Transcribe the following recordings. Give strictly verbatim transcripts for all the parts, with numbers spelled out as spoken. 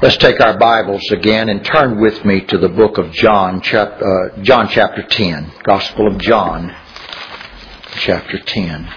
Let's take our Bibles again and turn with me to the book of John, chap- uh, John chapter ten. Gospel of John, chapter ten.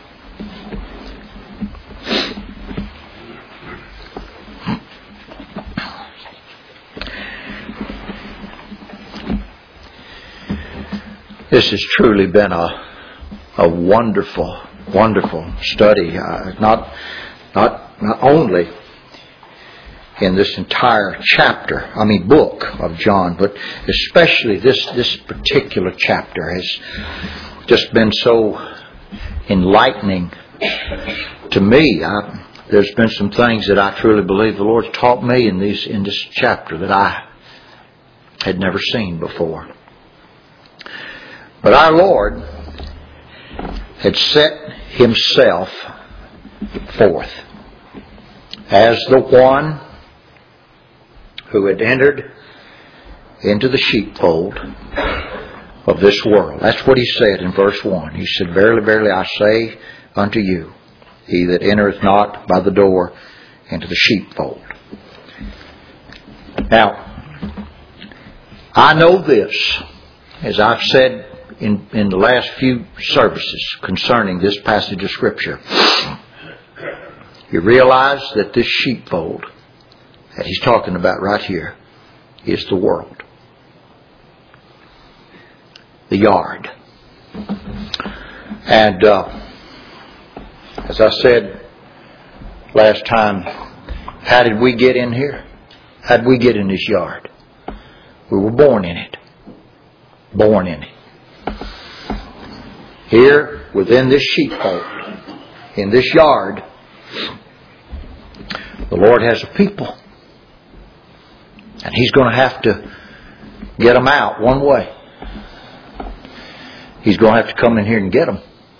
This has truly been a a wonderful, wonderful study. Uh, not, not, not only in this entire chapter, I mean book of John, but especially this this particular chapter has just been so enlightening to me. I, there's been some things that I truly believe the Lord's taught me in these in this chapter that I had never seen before. But our Lord had set Himself forth as the one who had entered into the sheepfold of this world. That's what He said in verse one. He said, "Verily, verily, I say unto you, he that entereth not by the door into the sheepfold." Now, I know this, as I've said in, in the last few services concerning this passage of Scripture. You realize that this sheepfold that He's talking about right here is the world. The yard. And uh, as I said last time, how did we get in here? How did we get in this yard? We were born in it. Born in it. Here, within this sheepfold, in this yard, the Lord has a people. And He's going to have to get them out one way. He's going to have to come in here and get them.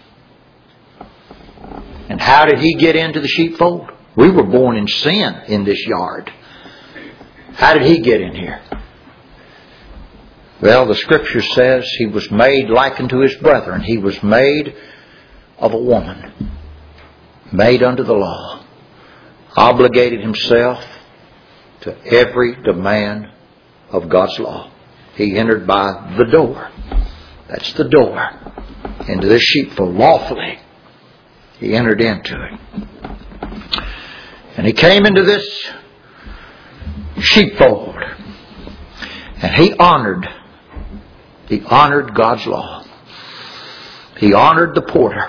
And how did He get into the sheepfold? We were born in sin in this yard. How did He get in here? Well, the Scripture says He was made like unto His brethren. He was made of a woman, made under the law, obligated Himself to every demand of God's law. He entered by the door. That's the door into this sheepfold lawfully. He entered into it. And He came into this sheepfold. And He honored He honored God's law. He honored the porter.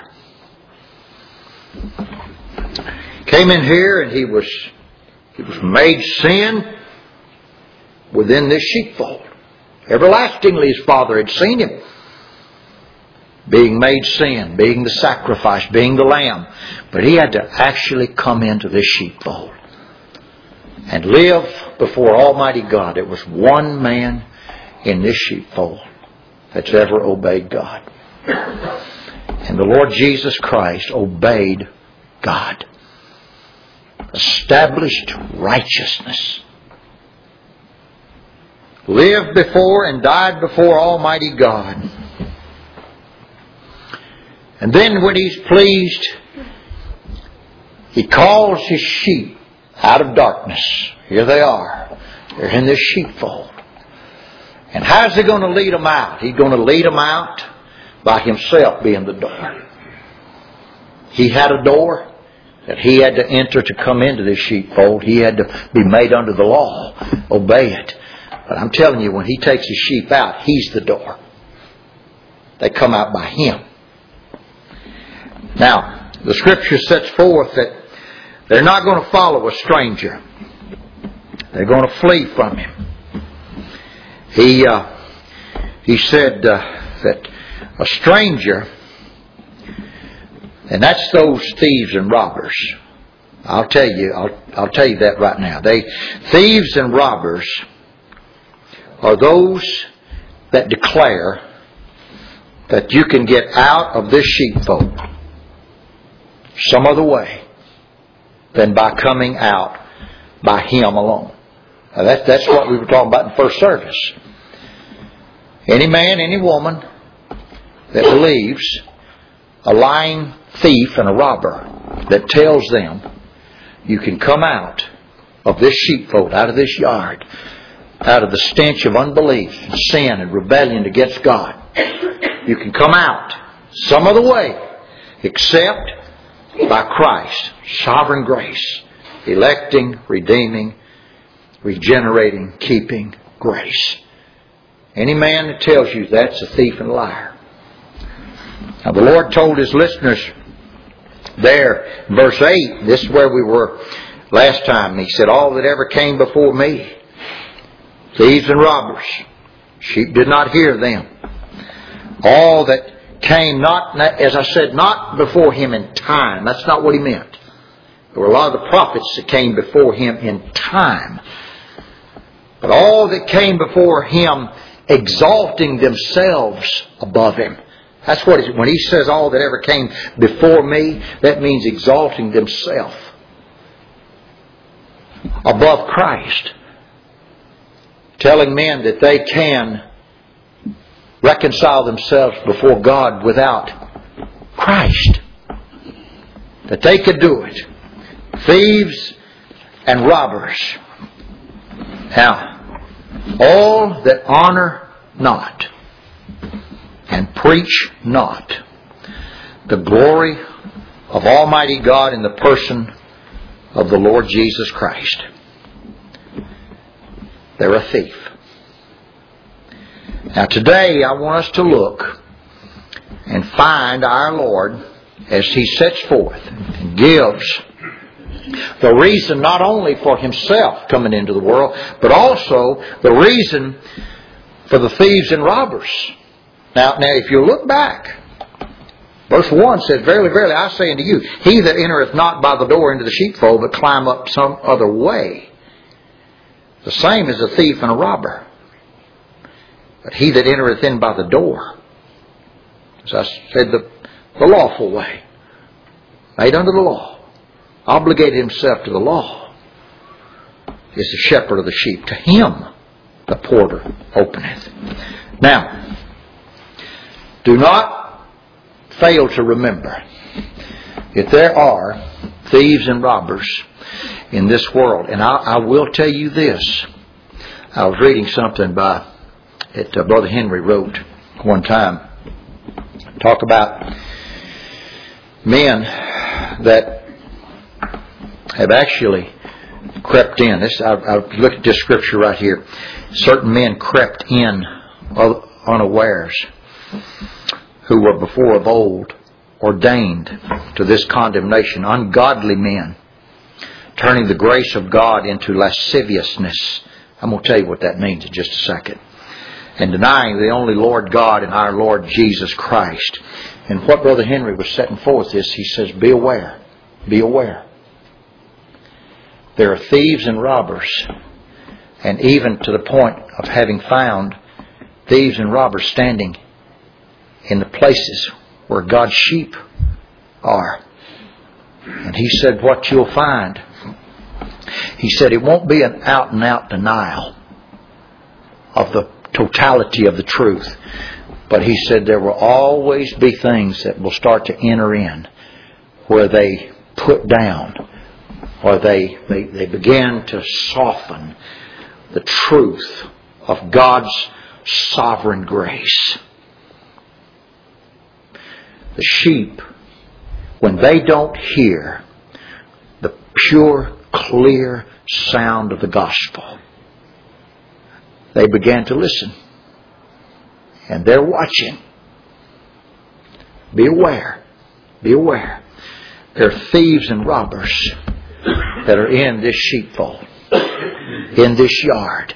Came in here and He was He was made sin within this sheepfold. Everlastingly His Father had seen Him being made sin, being the sacrifice, being the lamb. But He had to actually come into this sheepfold and live before Almighty God. There was one man in this sheepfold that's ever obeyed God. And the Lord Jesus Christ obeyed God. Established righteousness. Lived before and died before Almighty God. And then when He's pleased, He calls His sheep out of darkness. Here they are. They're in this sheepfold. And how's He going to lead them out? He's going to lead them out by Himself being the door. He had a door that He had to enter to come into this sheepfold. He had to be made under the law, obey it. But I'm telling you, when He takes His sheep out, He's the door. They come out by Him. Now, the Scripture sets forth that they're not going to follow a stranger. They're going to flee from him. He uh, he said uh, that a stranger, and that's those thieves and robbers. I'll tell you, I'll I'll tell you that right now. They thieves and robbers are those that declare that you can get out of this sheepfold some other way than by coming out by Him alone. Now that, that's what we were talking about in first service. Any man, any woman that believes a lying thief and a robber that tells them you can come out of this sheepfold, out of this yard, out of the stench of unbelief and sin and rebellion against God. You can come out some other way except by Christ's sovereign grace, electing, redeeming, regenerating, keeping grace. Any man that tells you that's a thief and a liar. Now the Lord told His listeners there in verse eight, this is where we were last time. He said, all that ever came before me, thieves and robbers, sheep did not hear them. All that came not, as I said, not before Him in time. That's not what He meant. There were a lot of the prophets that came before Him in time. But all that came before Him exalting themselves above Him. That's what it, when He says all that ever came before me, that means exalting themselves above Christ. Telling men that they can reconcile themselves before God without Christ. That they could do it. Thieves and robbers. Now, all that honor not and preach not the glory of Almighty God in the person of the Lord Jesus Christ, they're a thief. Now today I want us to look and find our Lord as He sets forth and gives the reason not only for Himself coming into the world, but also the reason for the thieves and robbers. Now, now if you look back, verse one says, verily, verily, I say unto you, he that entereth not by the door into the sheepfold, but climb up some other way, the same as a thief and a robber. But he that entereth in by the door, as I said, the, the lawful way, made under the law, obligated himself to the law, is the shepherd of the sheep. To him the porter openeth. Now, do not fail to remember that there are thieves and robbers in this world. And I, I will tell you this. I was reading something by that uh, Brother Henry wrote one time. Talk about men that have actually crept in. This I, I look at this scripture right here. Certain men crept in unawares, who were before of old ordained to this condemnation. Ungodly men, turning the grace of God into lasciviousness. I'm going to tell you what that means in just a second. And denying the only Lord God and our Lord Jesus Christ. And what Brother Henry was setting forth is, he says, be aware. Be aware. There are thieves and robbers. And even to the point of having found thieves and robbers standing in the places where God's sheep are. And he said what you'll find, he said it won't be an out and out denial of the totality of the truth. But he said there will always be things that will start to enter in where they put down or they, they, they begin to soften the truth of God's sovereign grace. The sheep, when they don't hear the pure, clear sound of the gospel, they began to listen. And they're watching. Be aware. Be aware. There are thieves and robbers that are in this sheepfold, in this yard.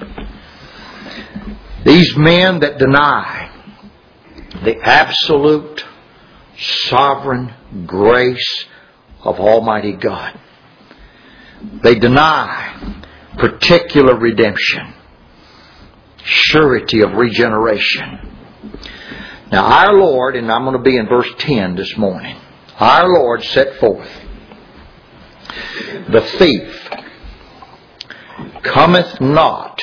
These men that deny the absolute sovereign grace of Almighty God. They deny particular redemption, surety of regeneration. Now our Lord, and I'm going to be in verse ten this morning, our Lord set forth, the thief cometh not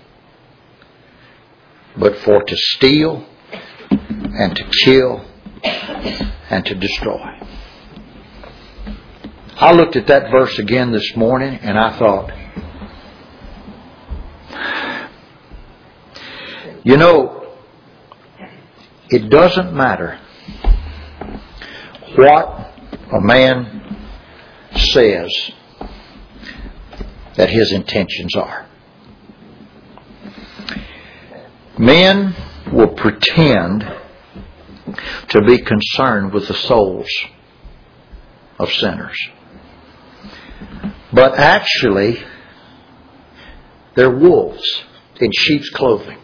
but for to steal and to kill and to destroy. I looked at that verse again this morning and I thought, You know, it doesn't matter what a man says that his intentions are. Men will pretend to be concerned with the souls of sinners. But actually, they're wolves in sheep's clothing.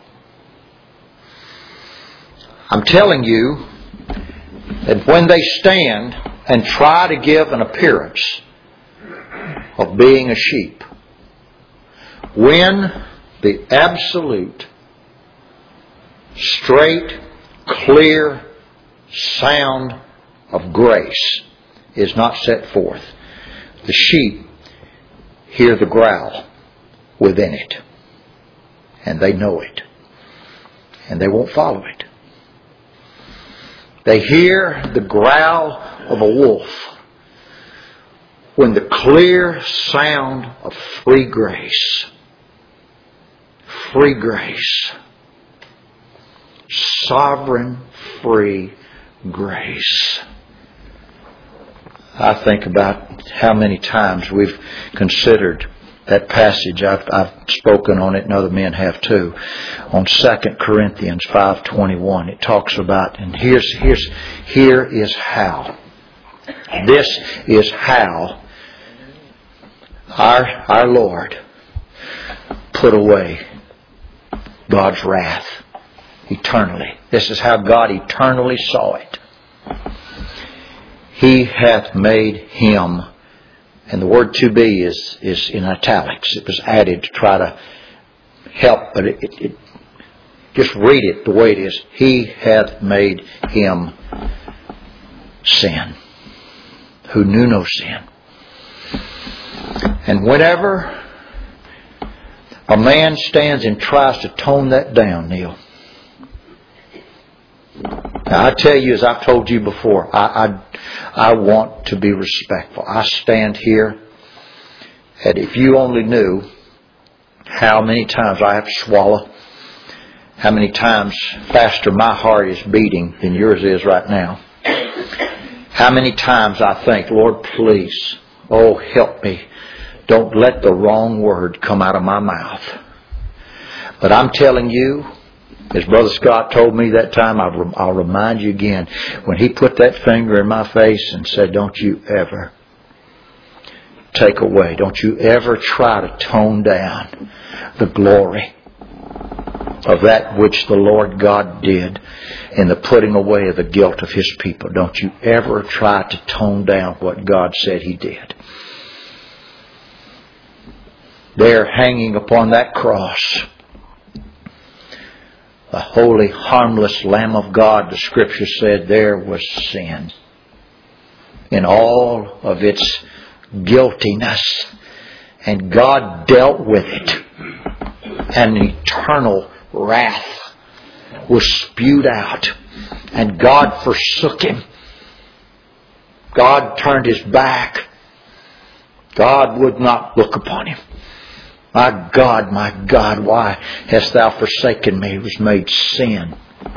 I'm telling you that when they stand and try to give an appearance of being a sheep, when the absolute, straight, clear sound of grace is not set forth, the sheep hear the growl within it. And they know it. And they won't follow it. They hear the growl of a wolf when the clear sound of free grace, free grace, sovereign free grace. I think about how many times we've considered that passage. I've, I've spoken on it, and other men have too. On Second Corinthians five twenty-one, it talks about, and here's here's here is how. This is how our our Lord put away God's wrath eternally. This is how God eternally saw it. He hath made him, and the word to be is, is in italics. It was added to try to help, but it, it, it just read it the way it is. He hath made him sin, who knew no sin. And whenever a man stands and tries to tone that down, Neil, now, I tell you, as I've told you before, I, I I want to be respectful. I stand here, and if you only knew how many times I have to swallow, how many times faster my heart is beating than yours is right now, how many times I think, Lord, please, oh, help me. Don't let the wrong word come out of my mouth. But I'm telling you, as Brother Scott told me that time, I'll, I'll remind you again, when he put that finger in my face and said, don't you ever take away, don't you ever try to tone down the glory of that which the Lord God did in the putting away of the guilt of His people. Don't you ever try to tone down what God said He did. There hanging upon that cross, the holy, harmless Lamb of God, the Scripture said, there was sin in all of its guiltiness. And God dealt with it. And eternal wrath was spewed out. And God forsook Him. God turned His back. God would not look upon Him. My God, my God, why hast thou forsaken me? It was made sin.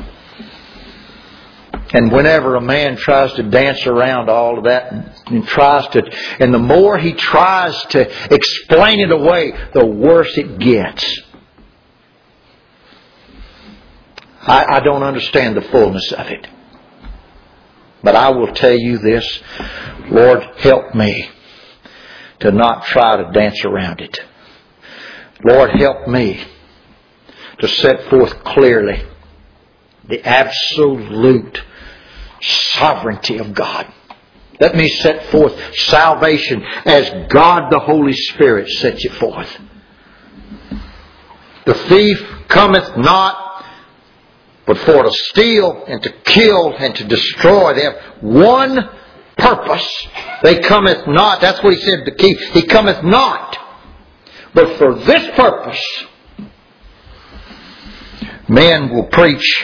And whenever a man tries to dance around all of that and, and tries to, and the more he tries to explain it away, the worse it gets. I, I don't understand the fullness of it. But I will tell you this, Lord, help me to not try to dance around it. Lord, help me to set forth clearly the absolute sovereignty of God. Let me set forth salvation as God the Holy Spirit sets it forth. The thief cometh not but for to steal and to kill and to destroy. They have one purpose. They cometh not. That's what He said to keep. He cometh not. But for this purpose, men will preach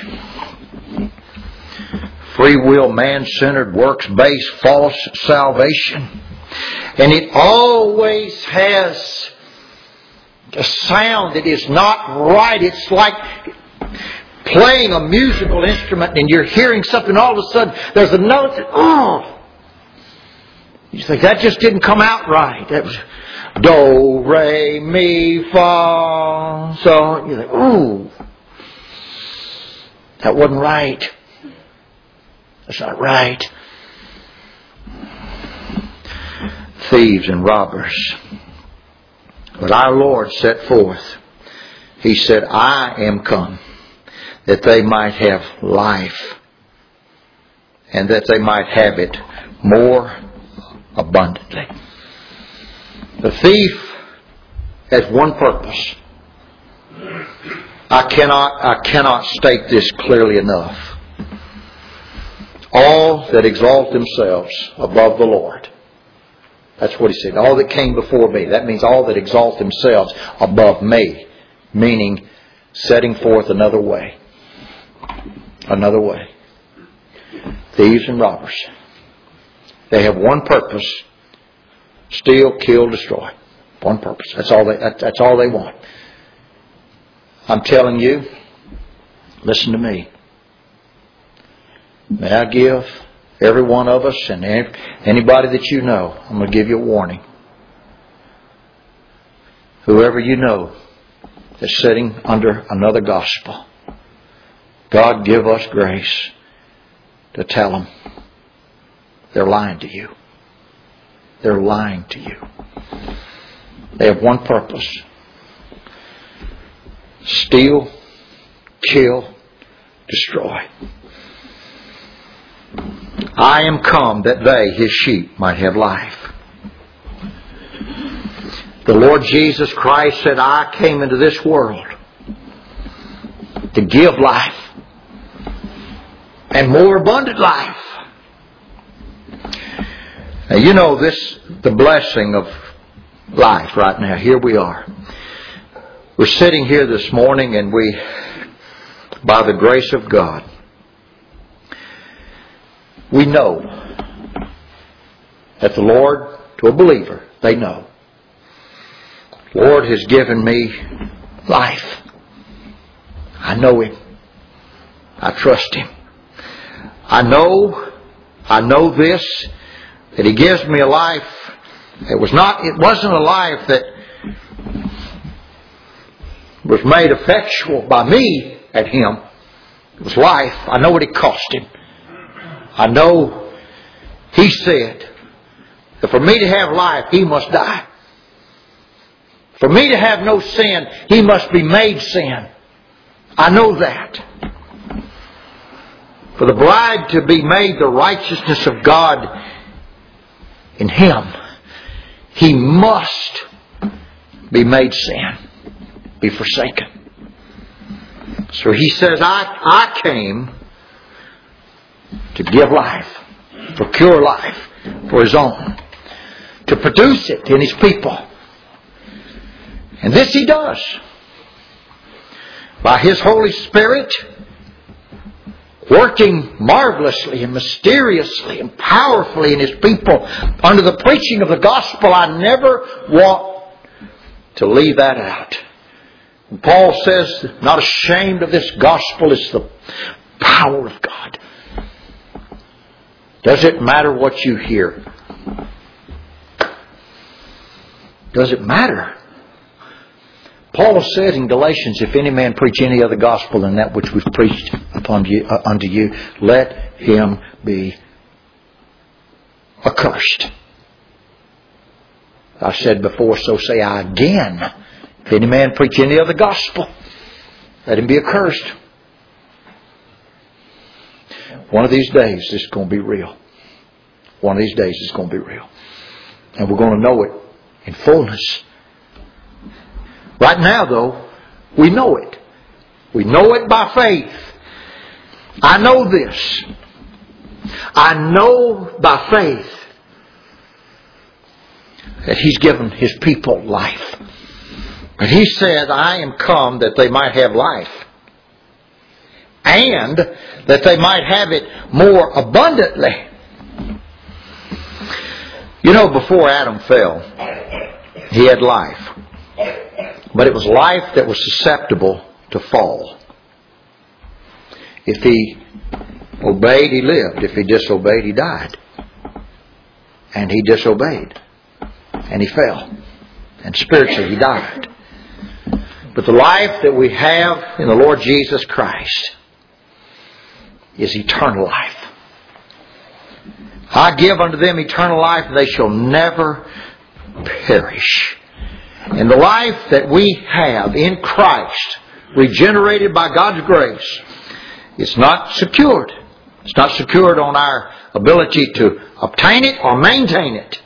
free will, man-centered, works-based, false salvation. And it always has a sound that is not right. It's like playing a musical instrument and you're hearing something, all of a sudden there's a note that, oh, you think that just didn't come out right. That was do, re, mi, fa. So you think, ooh, that wasn't right. That's not right. Thieves and robbers. But our Lord set forth. He said, I am come that they might have life, and that they might have it more abundantly. The thief has one purpose. I cannot, I cannot state this clearly enough. All that exalt themselves above the Lord. That's what he said. All that came before me. That means all that exalt themselves above me. Meaning setting forth another way. Another way. Thieves and robbers. They have one purpose. Steal, kill, destroy. One purpose. That's all they, that's all they want. I'm telling you, listen to me. May I give every one of us and anybody that you know, I'm going to give you a warning. Whoever you know that's sitting under another gospel, God give us grace to tell them they're lying to you. They're lying to you. They have one purpose. Steal, kill, destroy. I am come that they, His sheep, might have life. The Lord Jesus Christ said, I came into this world to give life, and more abundant life. Now you know this, the blessing of life right now. Here we are. We're sitting here this morning, and we, by the grace of God, we know that the Lord, to a believer, they know, Lord has given me life. I know Him. I trust Him. I know, I know this, that He gives me a life. It was not, it wasn't a life that was made effectual by me at Him. It was life. I know what it cost Him. I know He said that for me to have life, He must die. For me to have no sin, He must be made sin. I know that. For the bride to be made the righteousness of God in Him, He must be made sin, be forsaken. So He says, I, I came to give life, procure life for His own, to produce it in His people. And this He does by His Holy Spirit, working marvelously and mysteriously and powerfully in His people under the preaching of the gospel. I never want to leave that out. And Paul says, not ashamed of this gospel, is the power of God. Does it matter what you hear? Does it matter? Paul said in Galatians, if any man preach any other gospel than that which was preached upon you, uh, unto you, let him be accursed. I said before, so say I again. If any man preach any other gospel, let him be accursed. One of these days, this is going to be real. One of these days, it's going to be real. And we're going to know it in fullness. Right now, though, we know it. We know it by faith. I know this. I know by faith that He's given His people life. And He said, I am come that they might have life, and that they might have it more abundantly. You know, before Adam fell, he had life. But it was life that was susceptible to fall. If he obeyed, he lived. If he disobeyed, he died. And he disobeyed. And he fell. And spiritually, he died. But the life that we have in the Lord Jesus Christ is eternal life. I give unto them eternal life, and they shall never perish. And the life that we have in Christ, regenerated by God's grace, it's not secured. It's not secured on our ability to obtain it or maintain it.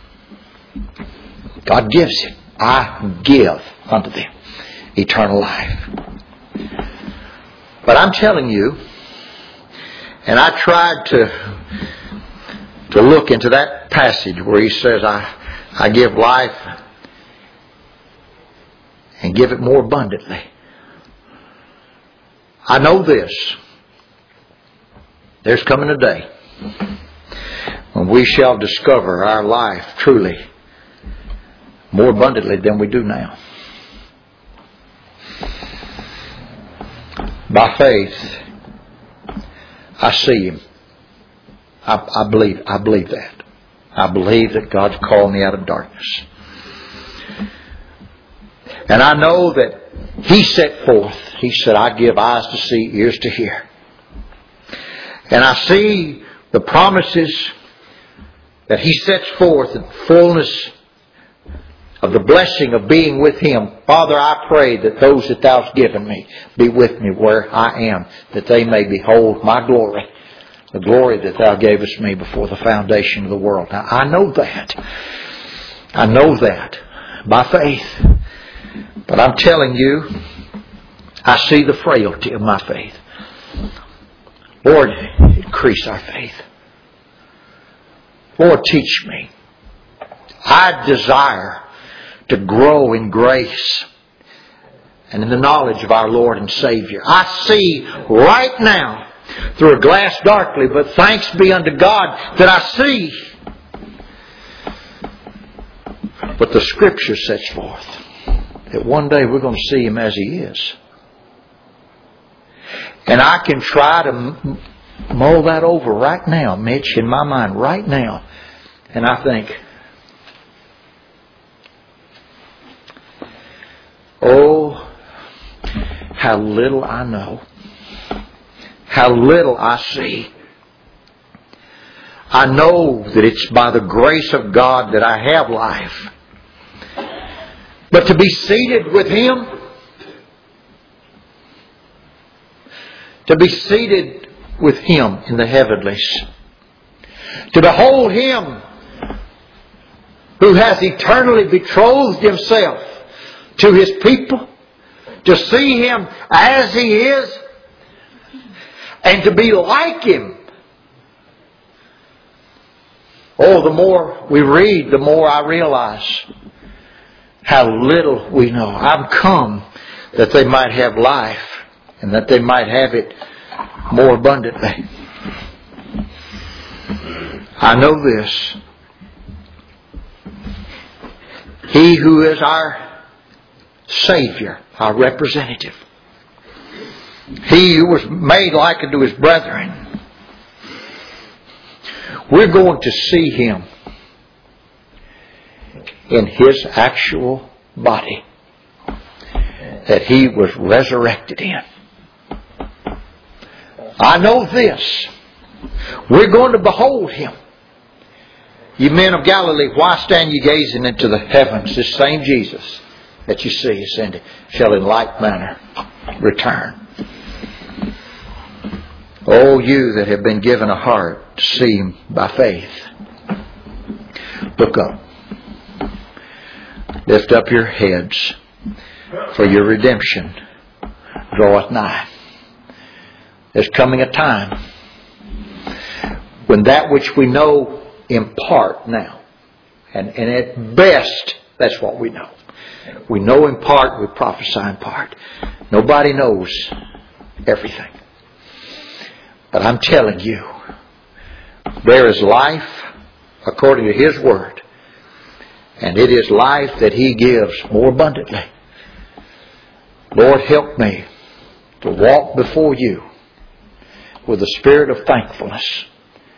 God gives it. I give unto them eternal life. But I'm telling you, and I tried to to look into that passage where he says, I, I give life and give it more abundantly. I know this. There's coming a day when we shall discover our life truly more abundantly than we do now. By faith, I see Him. I, I believe. I believe that. I believe that God's called me out of darkness, and I know that He set forth. He said, "I give eyes to see, ears to hear," and I see the promises that He sets forth in fullness of the blessing of being with Him. Father, I pray that those that Thou hast given me be with me where I am, that they may behold my glory, the glory that Thou gavest me before the foundation of the world. Now, I know that. I know that by faith. But I'm telling you, I see the frailty of my faith. Lord, increase our faith. Lord, teach me. I desire to grow in grace and in the knowledge of our Lord and Savior. I see right now through a glass darkly, but thanks be unto God that I see what the Scripture sets forth. That one day we're going to see Him as He is. And I can try to mull that over right now, Mitch, in my mind right now. And I think, oh, how little I know. How little I see. I know that it's by the grace of God that I have life. But to be seated with Him, to be seated with Him in the heavenlies, to behold Him who has eternally betrothed Himself to His people, to see Him as He is, and to be like Him. Oh, the more we read, the more I realize how little we know. I've come that they might have life and that they might have it more abundantly. I know this. He who is our Savior, our representative, He who was made like unto His brethren, we're going to see Him in His actual body that He was resurrected in. I know this. We're going to behold Him. You men of Galilee, why stand ye gazing into the heavens? This same Jesus that you see ascending shall in like manner return. Oh, you that have been given a heart to see Him by faith, look up. Lift up your heads, for your redemption draweth nigh. There's coming a time when that which we know in part now, and, and at best, that's what we know. We know in part, we prophesy in part. Nobody knows everything. But I'm telling you, there is life according to His Word. And it is life that He gives more abundantly. Lord, help me to walk before You with a spirit of thankfulness.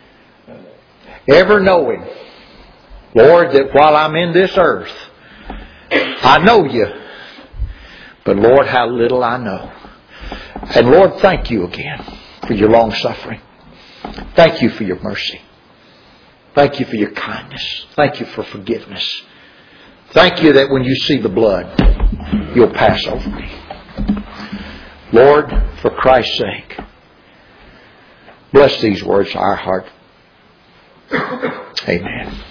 Ever knowing, Lord, that while I'm in this earth, I know You. But Lord, how little I know. And Lord, thank You again for Your long suffering. Thank You for Your mercy. Thank You for Your kindness. Thank You for forgiveness. Thank You that when You see the blood, You'll pass over me. Lord, for Christ's sake, bless these words to our heart. Amen.